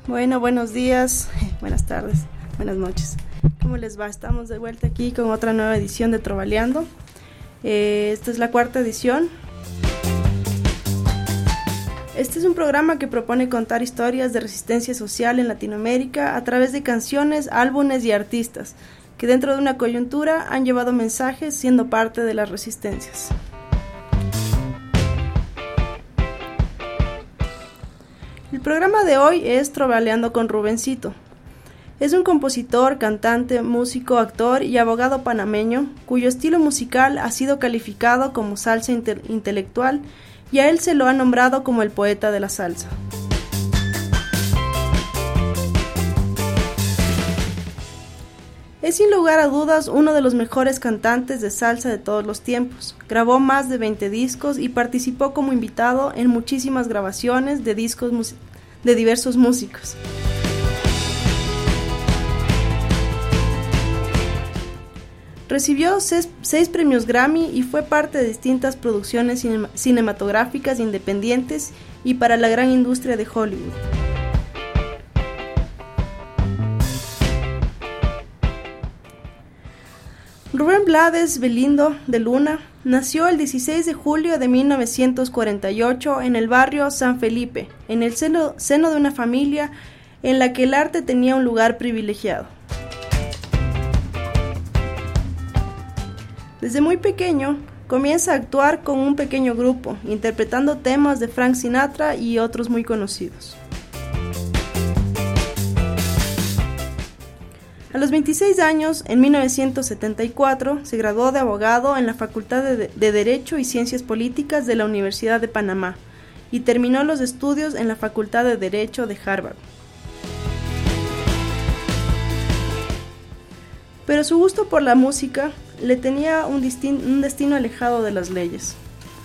Bueno, buenos días, buenas tardes, buenas noches. ¿Cómo les va? Estamos de vuelta aquí con otra nueva edición de Trovaleando. Esta es la cuarta edición. Este es un programa que propone contar historias de resistencia social en Latinoamérica a través de canciones, álbumes y artistas que dentro de una coyuntura han llevado mensajes siendo parte de las resistencias. El programa de hoy es Trovaleando con Rubencito. Es un compositor, cantante, músico, actor y abogado panameño cuyo estilo musical ha sido calificado como salsa intelectual y a él se lo ha nombrado como el poeta de la salsa. Es sin lugar a dudas uno de los mejores cantantes de salsa de todos los tiempos. Grabó más de 20 discos y participó como invitado en muchísimas grabaciones de discos de diversos músicos. Recibió 6 premios Grammy y fue parte de distintas producciones cinematográficas independientes y para la gran industria de Hollywood. Rubén Blades Belindo de Luna nació el 16 de julio de 1948 en el barrio San Felipe, en el seno de una familia en la que el arte tenía un lugar privilegiado. Desde muy pequeño comienza a actuar con un pequeño grupo, interpretando temas de Frank Sinatra y otros muy conocidos. A los 26 años, en 1974, se graduó de abogado en la Facultad de Derecho y Ciencias Políticas de la Universidad de Panamá y terminó los estudios en la Facultad de Derecho de Harvard. Pero su gusto por la música le tenía un destino alejado de las leyes.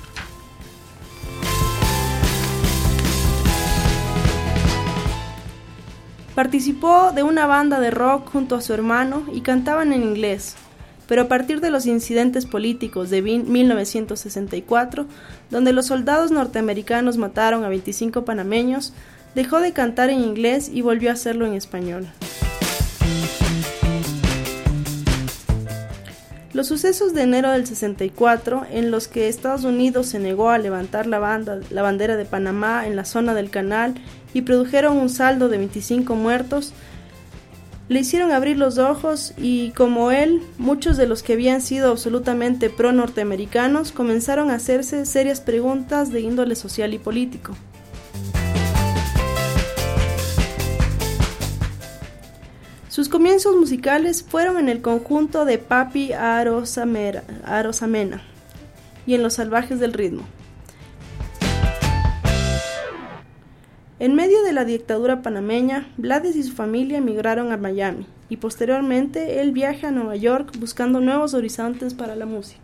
Participó de una banda de rock junto a su hermano y cantaban en inglés, pero a partir de los incidentes políticos de 1964, donde los soldados norteamericanos mataron a 25 panameños, dejó de cantar en inglés y volvió a hacerlo en español. Los sucesos de enero del 64, en los que Estados Unidos se negó a levantar la bandera de Panamá en la zona del canal y produjeron un saldo de 25 muertos, le hicieron abrir los ojos y, como él, muchos de los que habían sido absolutamente pro-norteamericanos comenzaron a hacerse serias preguntas de índole social y político. Sus comienzos musicales fueron en el conjunto de Papi Arosamena y en Los Salvajes del Ritmo. En medio de la dictadura panameña, Blades y su familia emigraron a Miami y posteriormente él viaja a Nueva York buscando nuevos horizontes para la música.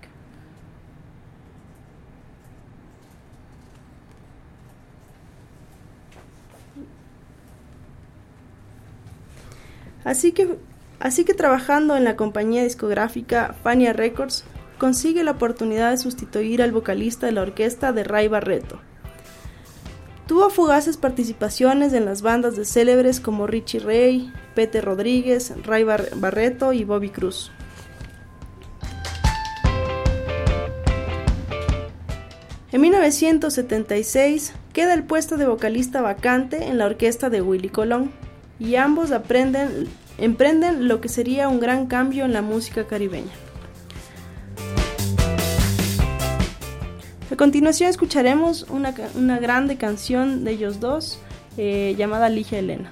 Así que trabajando en la compañía discográfica Fania Records, consigue la oportunidad de sustituir al vocalista de la orquesta de Ray Barretto. Tuvo fugaces participaciones en las bandas de célebres como Richie Ray, Pete Rodríguez, Ray Barretto y Bobby Cruz. En 1976 queda el puesto de vocalista vacante en la orquesta de Willie Colón y ambos emprenden lo que sería un gran cambio en la música caribeña. A continuación escucharemos una grande canción de ellos dos llamada Ligia Elena.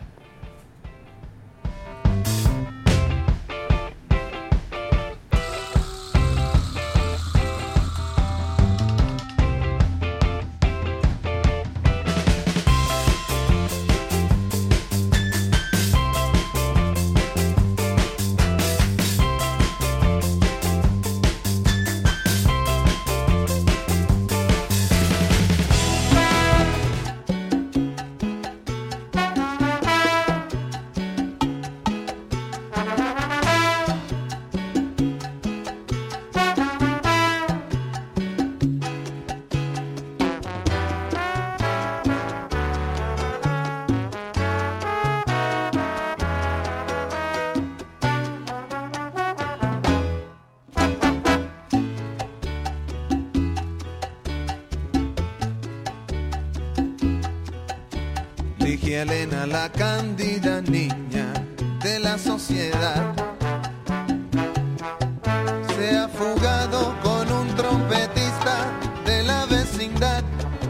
Ligia Elena, la cándida niña de la sociedad, se ha fugado con un trompetista de la vecindad.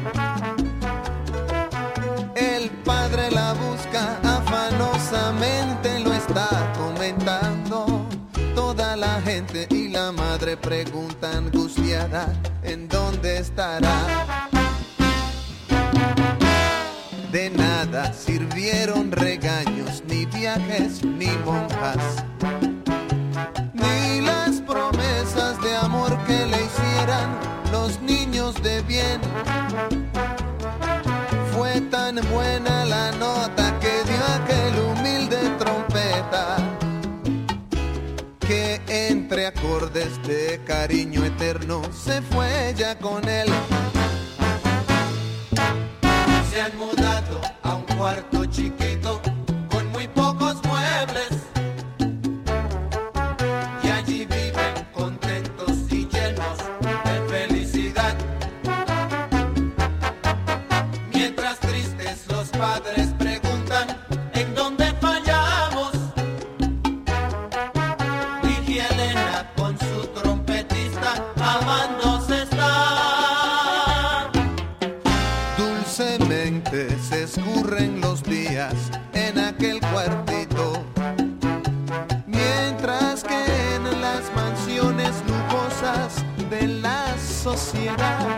El padre la busca afanosamente, lo está comentando toda la gente, y la madre pregunta angustiada en dónde estará. De nada sirvieron regaños, ni viajes, ni monjas, ni las promesas de amor que le hicieran los niños de bien. Fue tan buena la nota que dio aquel humilde trompeta, que entre acordes de cariño eterno se fue ella con él. Se han mudado a un cuarto chiquito con muy pocos muebles, y allí viven contentos y llenos de felicidad. Mientras tristes los padres preguntan en dónde fallamos, Ligia Elena con su trompetista amándose está. Dulcemente se escurren los días en aquel cuartito, mientras que en las mansiones lujosas de la sociedad,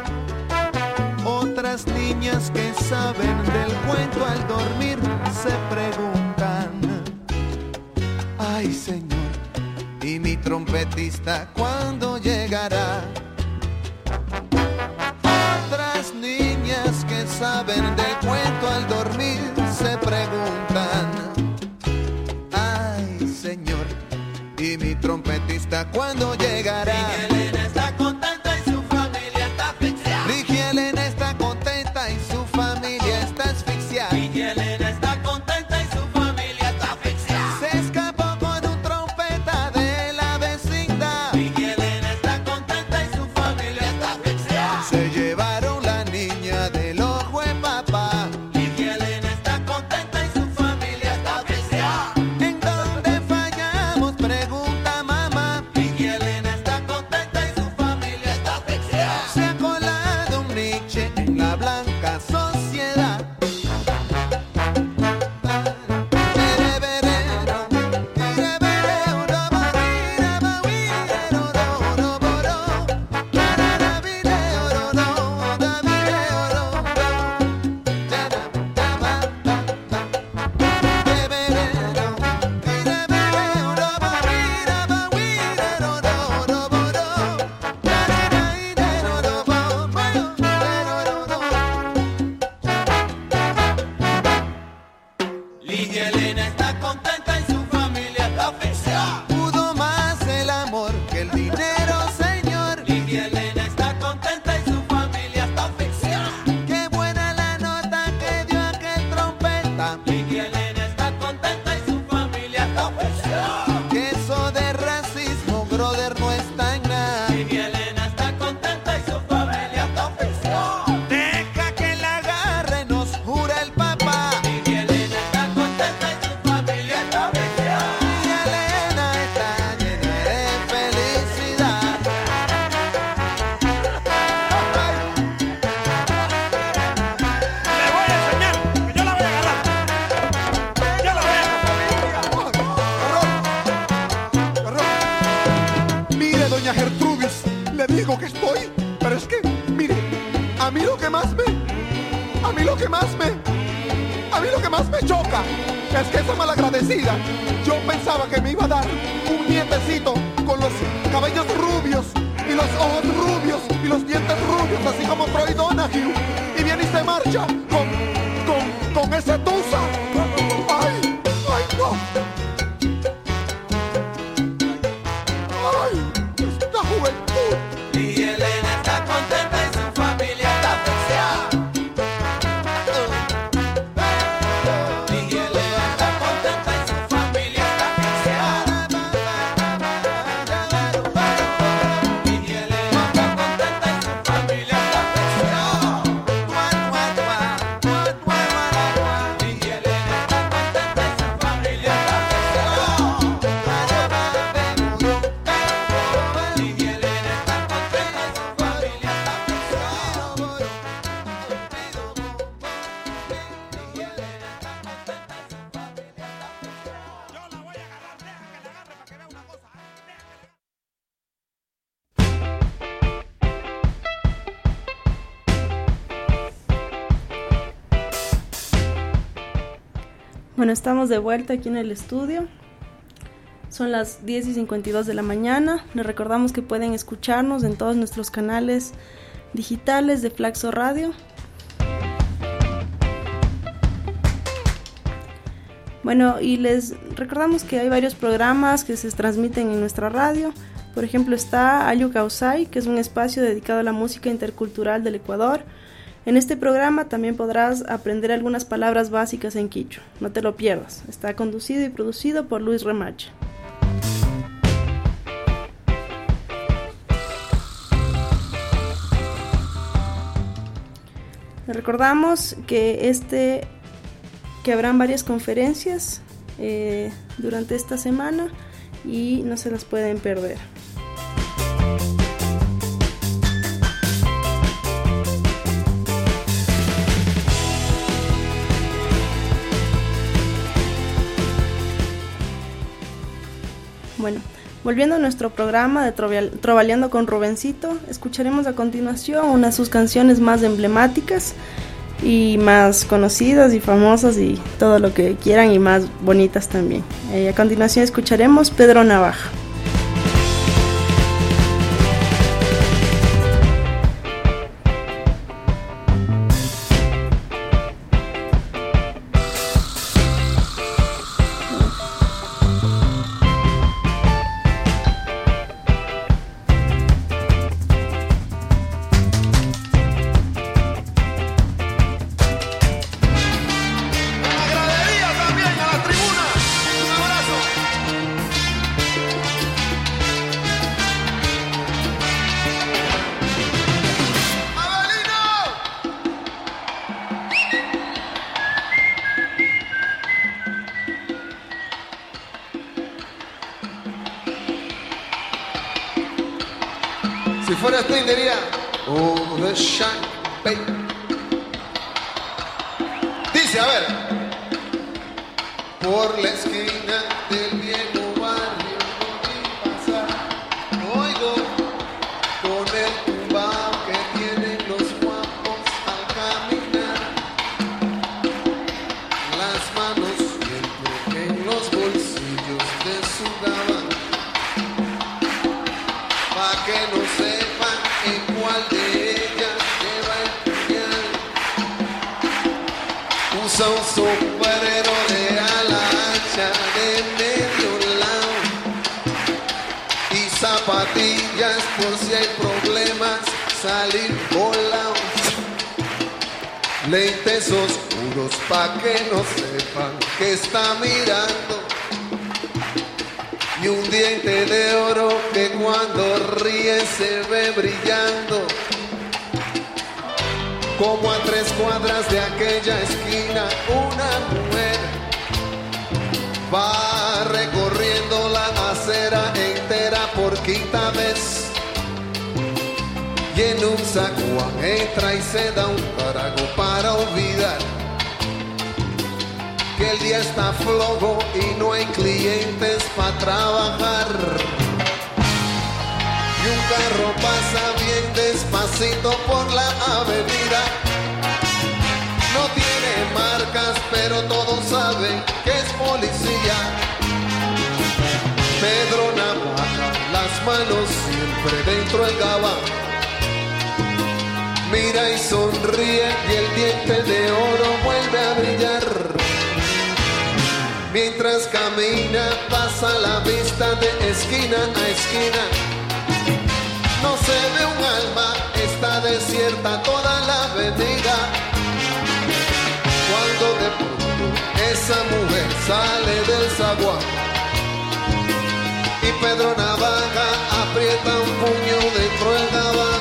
otras niñas que saben del cuento al dormir se preguntan: ay, Señor, ¿y mi trompetista cuándo llegará? Otras niñas que saben del cuento al dormir se preguntan: ay, Señor, ¿y mi trompetista cuándo llegará? Ligia Elena está contenta y su familia está asfixiada. Ligia Elena está contenta y su familia está asfixiada. Ligia Elena está contenta y su familia está asfixiada. Se escapó con un trompeta de la vecindad. Ligia Elena está contenta y su familia está asfixiada. Se llevaron la niña del ojo de papá. Ligia Elena está contenta y su familia está asfixiada. ¿En dónde fallamos?, pregunta mamá. Ligia Elena está contenta y su familia está asfixiada. Se ha colado un Nietzsche en la blanca sociedad. Ligia Elena está contenta y su familia está asfixiada. Pudo más el amor que el dinero, señor. Ligia Elena está contenta y su familia está asfixiada. Qué buena la nota que dio aquel trompeta. Ligia Elena está contenta y su familia está asfixiada. Que eso de racismo, brother, no está en nada. Ligia Elena está contenta y su familia está asfixiada. Deja que la agarre, nos jura el papá. Ligia Elena está contenta y su familia está asfixiada. Ligia Elena está llena de felicidad. Le voy a enseñar, que yo la voy a agarrar. Yo la voy a Mire, doña Gertrudis, le digo que estoy, pero es que, mire, a mí lo que más me choca es que esa malagradecida, yo pensaba que me iba a dar un nietecito con los cabellos rubios y los ojos rubios y los dientes rubios, así como Troy Donahue, y viene y se marcha con ese tusa. Ay, no. Ay, esta juventud. Ligia Elena está contenta y su familia está asfixiada. Ligia Elena está contenta y su familia está asfixiada. Ligia Elena está contenta y su familia está asfixiada. Bueno, estamos de vuelta aquí en el estudio. Son las 10:52 de la mañana. Les recordamos que pueden escucharnos en todos nuestros canales digitales de Flaxo Radio. Bueno, y les recordamos que hay varios programas que se transmiten en nuestra radio. Por ejemplo, está Ayu Causay, que es un espacio dedicado a la música intercultural del Ecuador. En este programa también podrás aprender algunas palabras básicas en quichua. No te lo pierdas. Está conducido y producido por Luis Remache. Les recordamos que habrán varias conferencias durante esta semana y no se las pueden perder. Bueno, volviendo a nuestro programa de Trovaleando con Rubencito, escucharemos a continuación una de sus canciones más emblemáticas y más conocidas y famosas y todo lo que quieran y más bonitas también. A continuación escucharemos Pedro Navaja. Si fuera Sting diría, oh, the shine, baby. Dice, a ver. Por la esquina del viejo barrio no vi pasar. Oigo con el tumbao que tienen los guapos al caminar. Las manos siempre en los bolsillos de su gabán. Pa' que no sepan en cuál de ellas lleva el puñal. Usa un sombrero de ala ancha de medio lado y zapatillas por si hay problemas salir volado. Lentes oscuros pa' que no sepan que está mirando. Y un diente de oro que cuando ríe se ve brillando. Como a 3 cuadras de aquella esquina una mujer va recorriendo la acera entera por 5ª vez. Y en un zaguán entra y se da un trago para olvidar que el día está flojo y no hay clientes para trabajar. Y un carro pasa bien despacito por la avenida. No tiene marcas, pero todos saben que es policía. Pedro Navaja, las manos siempre dentro del gabán. Mira y sonríe y el diente de oro vuelve a brillar. Mientras camina pasa la vista de esquina a esquina. No se ve un alma, está desierta toda la avenida. Cuando de pronto esa mujer sale del zaguán y Pedro Navaja aprieta un puño dentro del gabán.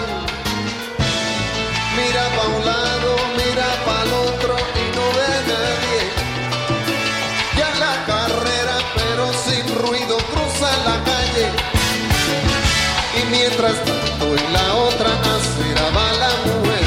Mira pa' un lado, mira pa' el otro y no ve a nadie. Ya la carrera, pero sin ruido, cruza la calle. Y mientras tanto en la otra acera va la mujer,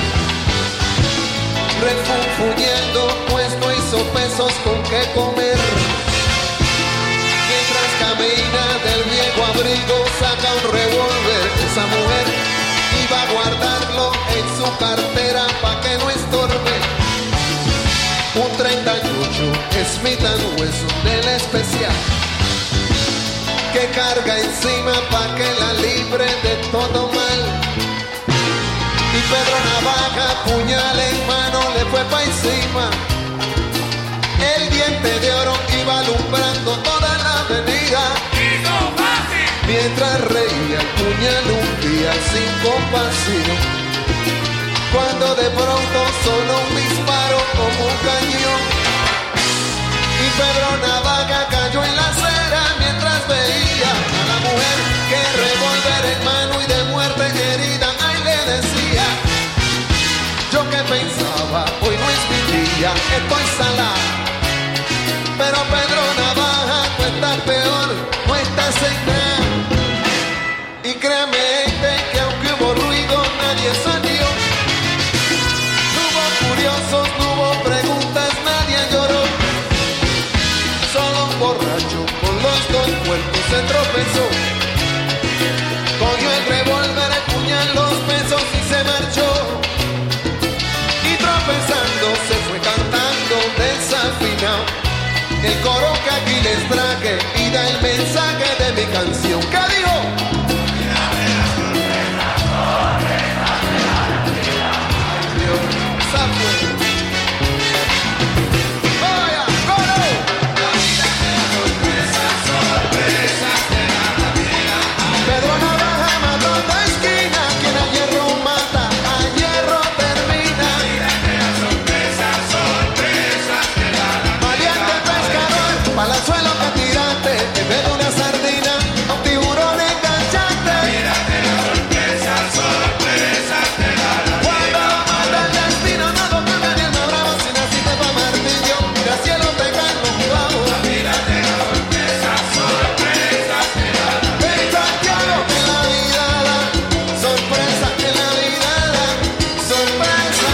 refunfuñendo, pues no hizo pesos con qué comer. Mientras camina del viejo abrigo, saca un revólver. Esa mujer iba a guardarlo en su cartera pa' que no estorbe. Un 38 Smith & Wesson del especial, que carga encima pa' que la libre de todo mal. Y Pedro Navaja, puñal en mano, le fue pa' encima. El diente de oro iba alumbrando toda la avenida. Mientras reía el puñal un día sin compasión, cuando de pronto sonó un disparo como un cañón. Y Pedro Navaja cayó en la acera mientras veía a la mujer que revólver en mano y de muerte herida, ay, le decía: yo que pensaba, hoy no es mi día, estoy salada. Pero Pedro Navaja, tú estás peor, no estás en nada. Y créame, gente, que aunque hubo ruido, nadie salió. No hubo curiosos, no hubo preguntas, nadie lloró. Solo un borracho con los dos cuerpos se tropezó. Cogió el revólver, el puñal, los pesos y se marchó. Y tropezando se fue cantando desafinado el coro que aquí les traje y da el mensaje de mi canción. ¿Qué dijo? Pedro Navaja mató de esquina, quien a hierro mata, a hierro termina. Valiente pescador, palazuelo que tiraste, en vez de una sardina, a un tiburón enganchaste. Cuando mata el destino, no lo cambia ni el más bravo, si naciste pa' martillo, que al cielo te caen los clavos. En Santiago que la vida da sorpresa, que la vida da sorpresa.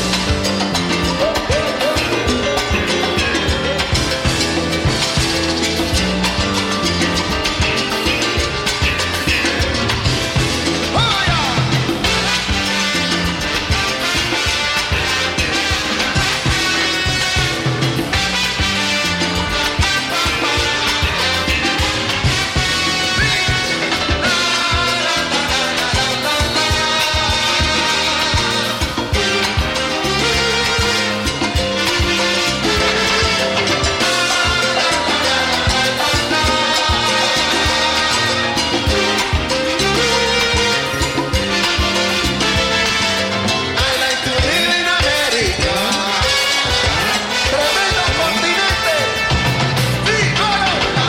I like to live in America. Tremendo continente. Sí, coro.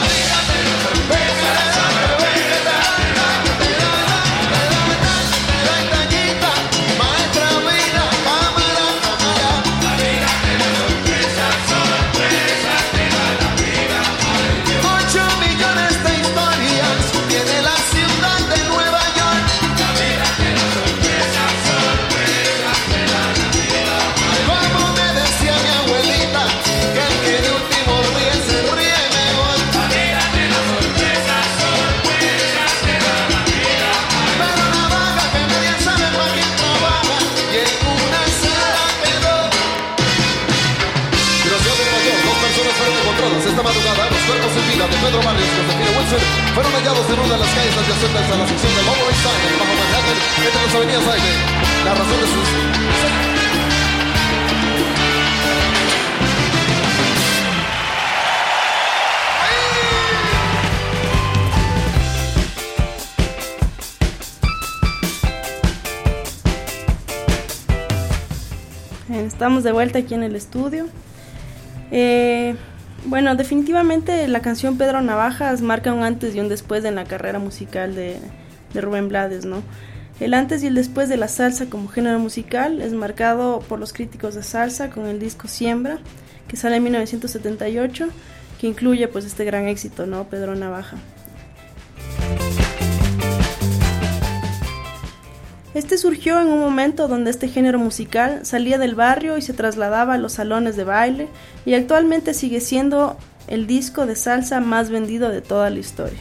Pestañita, maestra vida, cámara, cámara. 8 millones de historias tiene la ciudad de Nueva York. Como me decía mi abuelita, que el que de último ríe se ríe mejor. Pero Navaja, que nadie sabe para quién trabaja, y en una se la quedó. Situación de Nueva York, 2 personas fueron encontradas esta madrugada. Los cuerpos sin vida de Pedro Barrios y Josefina Wilson fueron hallados en una de las calles adyacentes a la sección del Lower East Side, en Bajo Manhattan, entre las avenidas Aire. La razón de sus... Estamos de vuelta aquí en el estudio. Bueno, definitivamente la canción Pedro Navajas marca un antes y un después en la carrera musical de Rubén Blades, ¿no? El antes y el después de la salsa como género musical es marcado por los críticos de salsa con el disco Siembra, que sale en 1978, que incluye pues este gran éxito, ¿no? Pedro Navaja. Este surgió en un momento donde este género musical salía del barrio y se trasladaba a los salones de baile, y actualmente sigue siendo el disco de salsa más vendido de toda la historia.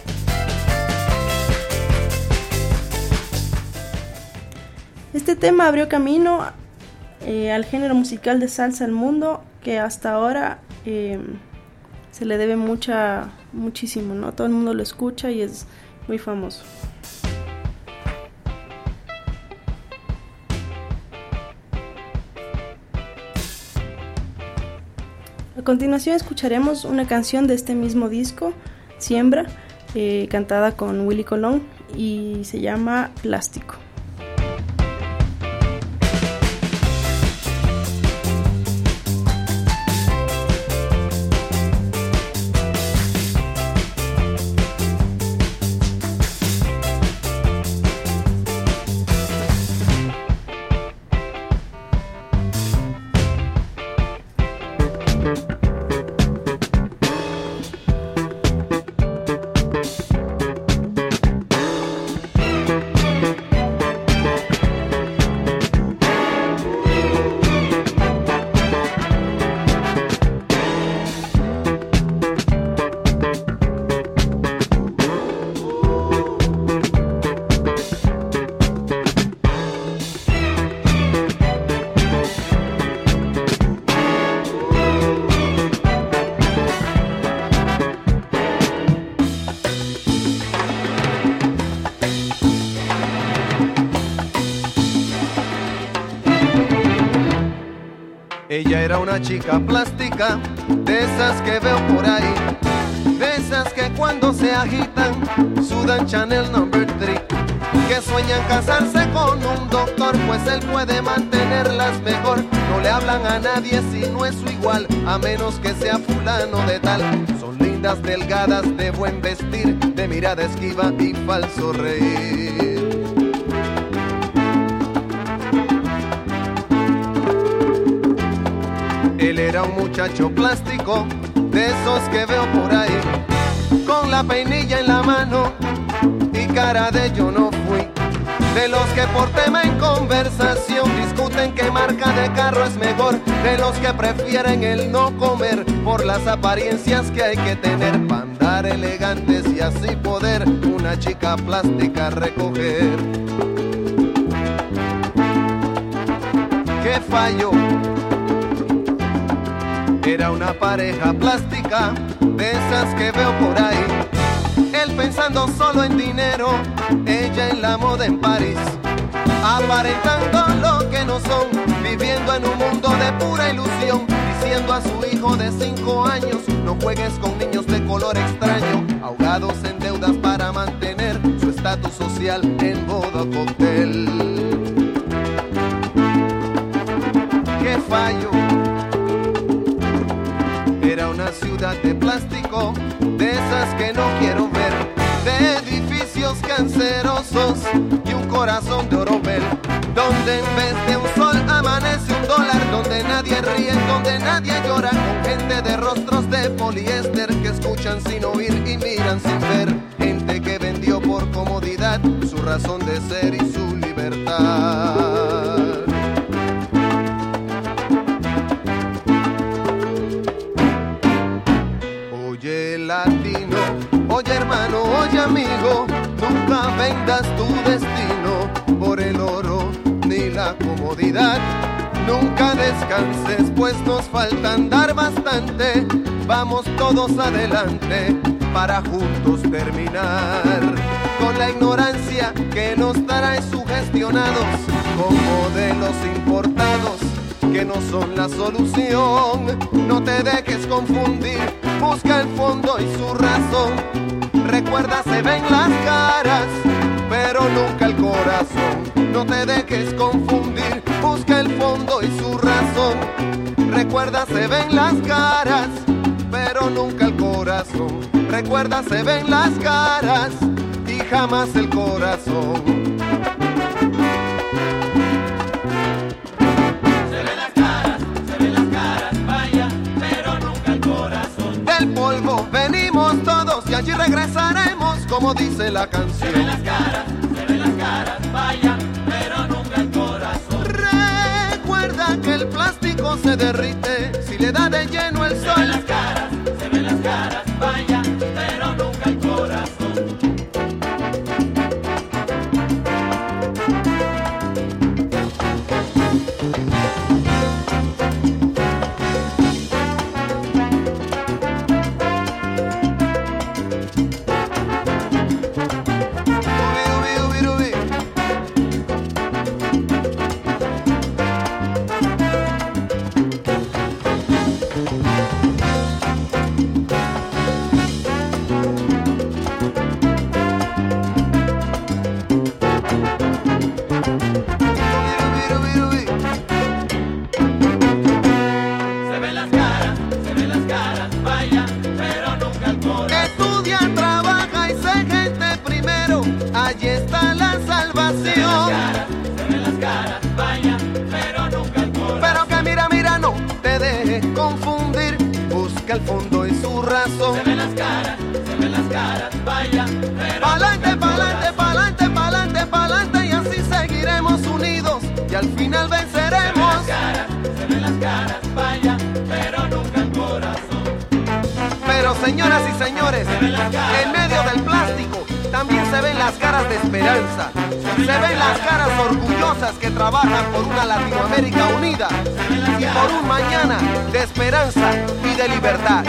Este tema abrió camino al género musical de salsa al mundo, que hasta ahora se le debe muchísimo, ¿no? Todo el mundo lo escucha y es muy famoso. A continuación escucharemos una canción de este mismo disco, Siembra, cantada con Willy Colón, y se llama Plástico. Ella era una chica plástica, de esas que veo por ahí, de esas que cuando se agitan sudan Chanel No. 3, que sueñan casarse con un doctor, pues él puede mantenerlas mejor. No le hablan a nadie si no es su igual, a menos que sea fulano de tal. Son lindas, delgadas, de buen vestir, de mirada esquiva y falso reír. Él era un muchacho plástico, de esos que veo por ahí, con la peinilla en la mano y cara de yo no fui. De los que por tema en conversación discuten qué marca de carro es mejor. De los que prefieren el no comer por las apariencias que hay que tener para andar elegantes y así poder una chica plástica recoger. ¿Qué falló? Era una pareja plástica, de esas que veo por ahí. Él pensando solo en dinero, ella en la moda en París. Aparentando lo que no son, viviendo en un mundo de pura ilusión. Diciendo a su hijo de 5 años, no juegues con niños de color extraño. Ahogados en deudas para mantener su estatus social en boda o cóctel. ¿Qué fallo? Era una ciudad de plástico, de esas que no quiero ver, de edificios cancerosos y un corazón de oropel, donde en vez de un sol amanece $1, donde nadie ríe, donde nadie llora, con gente de rostros de poliéster que escuchan sin oír y miran sin ver, gente que vendió por comodidad su razón de ser y su libertad. Oye latino, oye hermano, oye amigo, nunca vendas tu destino por el oro ni la comodidad. Nunca descanses, pues nos falta andar bastante. Vamos todos adelante para juntos terminar con la ignorancia que nos trae sugestionados con modelos importados que no son la solución. No te dejes confundir, busca el fondo y su razón. Recuerda, se ven las caras, pero nunca el corazón. No te dejes confundir, busca el fondo y su razón. Recuerda, se ven las caras, pero nunca el corazón. Recuerda, se ven las caras y jamás el corazón. Polvo, venimos todos y allí regresaremos, como dice la canción. Se ven las caras, vaya, pero nunca el corazón. Recuerda que el plástico se derrite si le da de lleno el sol. Se ven las caras, vaya, pero nunca el corazón. el fondo es su razón. Se ven las caras, vaya, pero Pa'lante, pa'lante, pa'lante, pa'lante, pa'lante, y así seguiremos unidos y al final venceremos. se ven las caras, vaya, pero nunca el corazón. Pero señoras y señores, en medio del plástico también se ven las caras de esperanza. Se ven las caras orgullosas que trabajan por una Latinoamérica unida y por un mañana de esperanza y de libertad.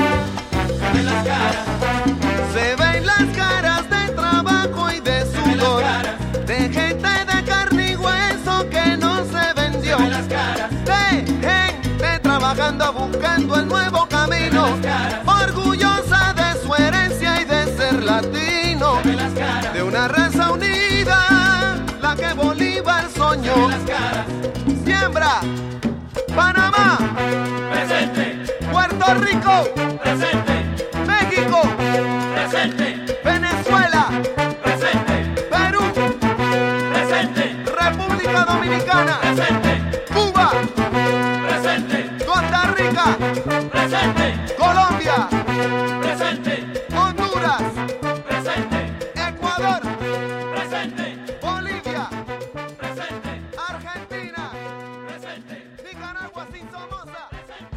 Se ven las caras de trabajo y de sudor, de gente de carne y hueso que no se vendió, de gente trabajando buscando el nuevo camino, orgullosa de su herencia y de ser latino, de una raza unida, la que Bolívar soñó. Siembra, Panamá, Presente, Puerto Rico, presente, México, presente, Venezuela, presente, Perú, presente, República Dominicana, presente, Cuba, presente, Costa Rica, presente, Colombia, presente, Honduras, presente, Ecuador, presente, Bolivia, presente, Argentina, presente. Nicaragua sin Somoza,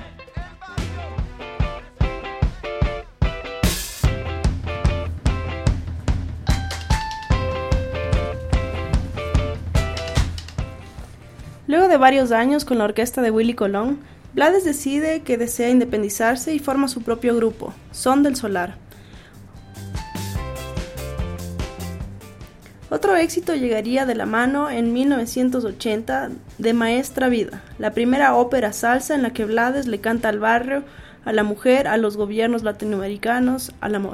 Luego de varios años con la orquesta de Willy Colón, Blades decide que desea independizarse y forma su propio grupo, Son del Solar. Otro éxito llegaría de la mano en 1980 de Maestra Vida, la primera ópera salsa en la que Blades le canta al barrio, a la mujer, a los gobiernos latinoamericanos, al amor.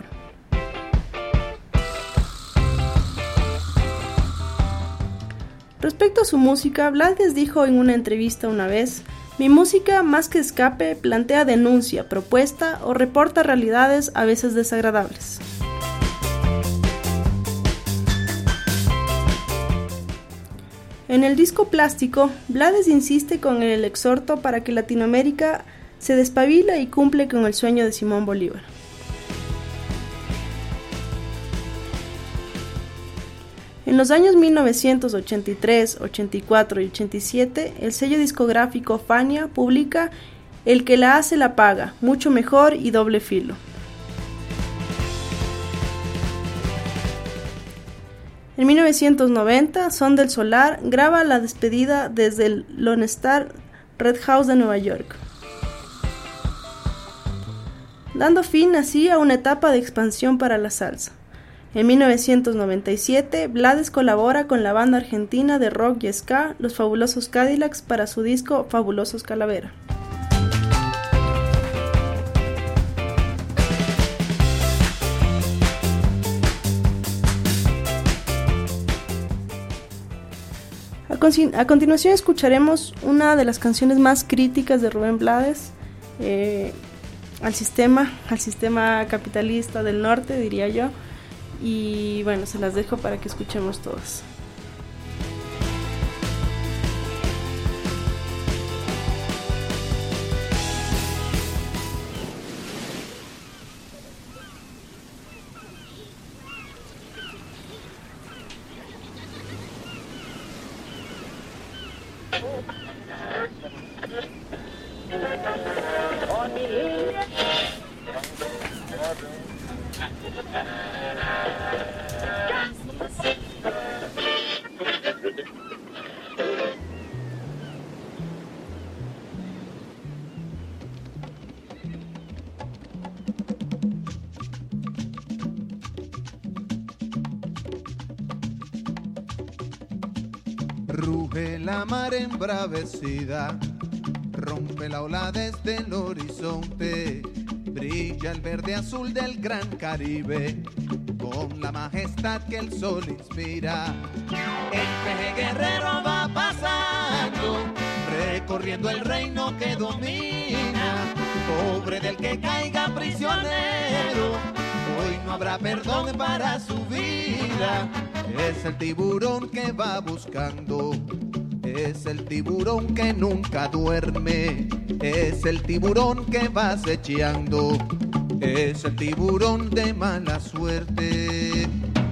Respecto a su música, Blades dijo en una entrevista una vez: "Mi música, más que escape, plantea denuncia, propuesta o reporta realidades a veces desagradables". En el disco Plástico, Blades insiste con el exhorto para que Latinoamérica se despabila y cumple con el sueño de Simón Bolívar. En los años 1983, 84 y 87, el sello discográfico Fania publica El que la hace la paga, mucho mejor y doble filo. En 1990, Son del Solar graba la despedida desde el Lone Star Red House de Nueva York, dando fin así a una etapa de expansión para la salsa. En 1997, Blades colabora con la banda argentina de rock y ska Los Fabulosos Cadillacs para su disco Fabulosos Calavera. A continuación escucharemos una de las canciones más críticas de Rubén Blades al sistema capitalista del norte, diría yo. Y bueno, se las dejo para que escuchemos todas. Ruge la mar embravecida, rompe la ola desde el horizonte, brilla el verde azul del gran Caribe, con la majestad que el sol inspira. El peje guerrero va pasando, recorriendo el reino que domina, pobre del que caiga prisionero, hoy no habrá perdón para su vida. Es el tiburón que va buscando, es el tiburón que nunca duerme, Es el tiburón que va acechando, es el tiburón de mala suerte.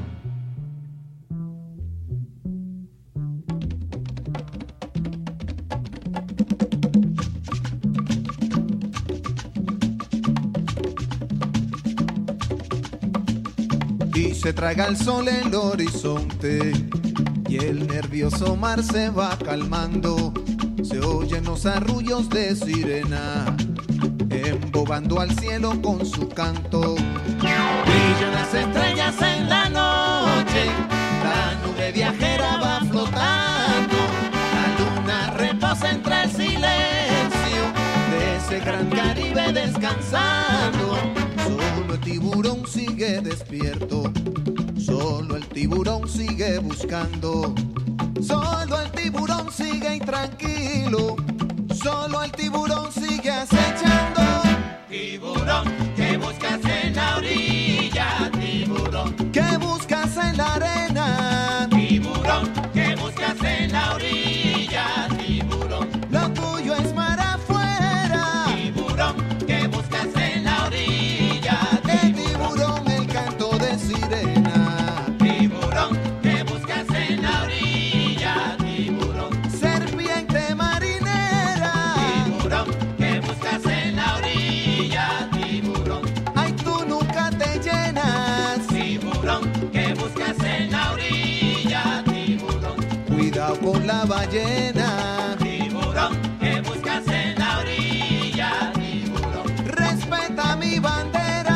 Y se traga el sol en el horizonte y el nervioso mar se va calmando. Se oyen los arrullos de sirena, embobando al cielo con su canto. Brillan las estrellas en la noche, la nube viajera va flotando. La luna reposa entre el silencio de ese gran Caribe descansando. Solo el tiburón sigue despierto, solo el tiburón sigue buscando. Solo el tiburón sigue intranquilo, solo el tiburón sigue acechando. Tiburón, ¿qué buscas en la orilla? Tiburón, ¿qué buscas en la arena? tiburón, ¿qué buscas en la orilla? Tiburón, Lo tuyo es mar afuera. tiburón, ¿qué buscas en la orilla? El tiburón, el canto de sirena. Tiburón, ¿qué buscas en la orilla? Tiburón, Serpiente marinera. tiburón, ¿qué buscas en la orilla? Tiburón, Ay, tú nunca te llenas. tiburón, ¿qué buscas en la orilla? Tiburón, Cuidado con la ballena. tiburón, ¿qué buscas en la orilla? Tiburón, Respeta mi bandera.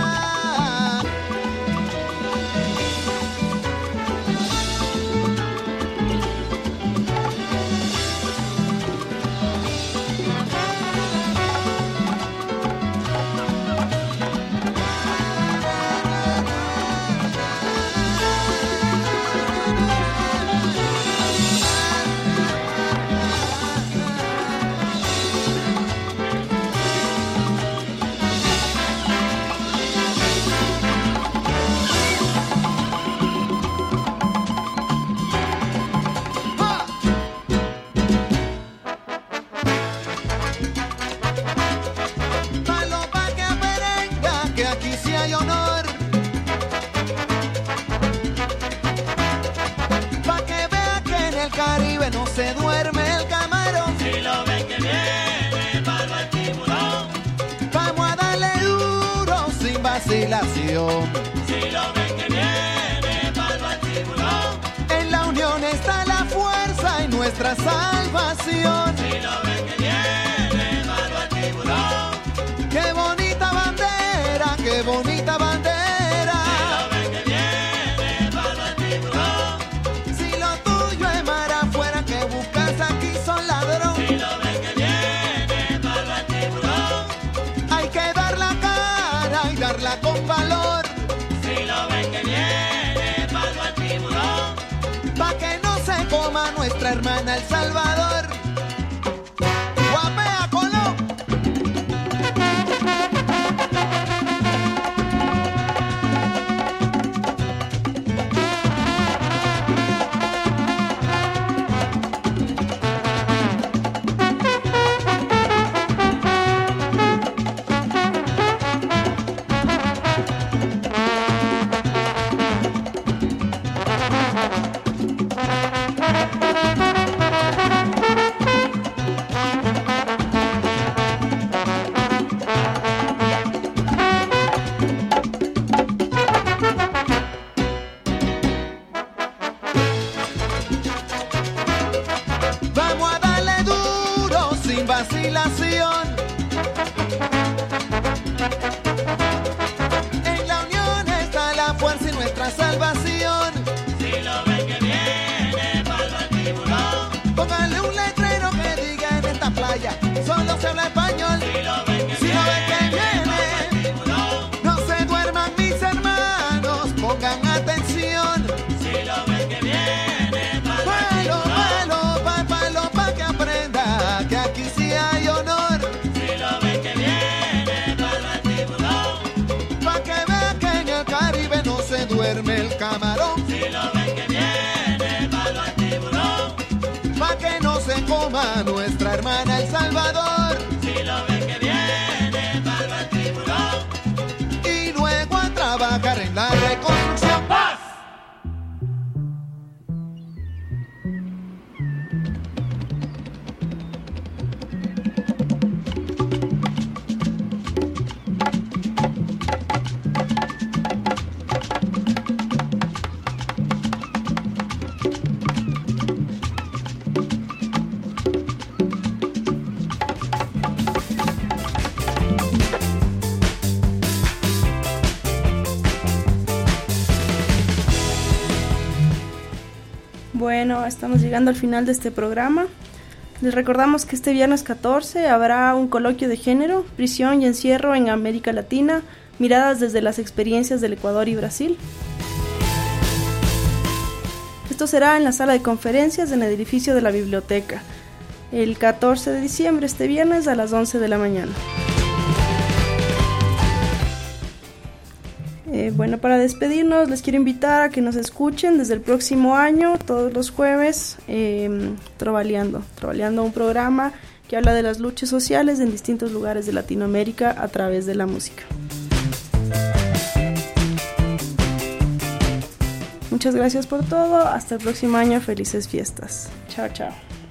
Paloma que merenga, que aquí sí hay honor. Pa' que vea que en el Caribe no se duerme el camarón. si lo ven que viene, palma el tiburón. Vamos a darle duro sin vacilación. Si lo ven que viene, palma el tiburón. En la unión está la fuerza y nuestra salvación. Si lo ven que viene, palma el tiburón. ¡Qué bonita bandera! ¡Qué bonita bandera! Si lo ven que viene, palma el tiburón. Si lo tuyo es mar afuera, que buscas aquí son ladrón. Si lo ven que viene, palma el tiburón. Hay que dar la cara y darla con valor. Si lo ven que viene, palma el tiburón. Pa' que no se coma nuestra hermana El Salvador. ¡Guapea, Colón! Bueno, estamos llegando al final de este programa. Les recordamos que este viernes 14 habrá un coloquio de género, prisión y encierro en América Latina, miradas desde las experiencias del Ecuador y Brasil. Esto será en la sala de conferencias en el edificio de la biblioteca, el 14 de diciembre, este viernes a las 11 de la mañana. Bueno, para despedirnos les quiero invitar a que nos escuchen desde el próximo año, todos los jueves, Trovaleando, un programa que habla de las luchas sociales en distintos lugares de Latinoamérica a través de la música. Muchas gracias por todo, hasta el próximo año, felices fiestas. Chao, chao.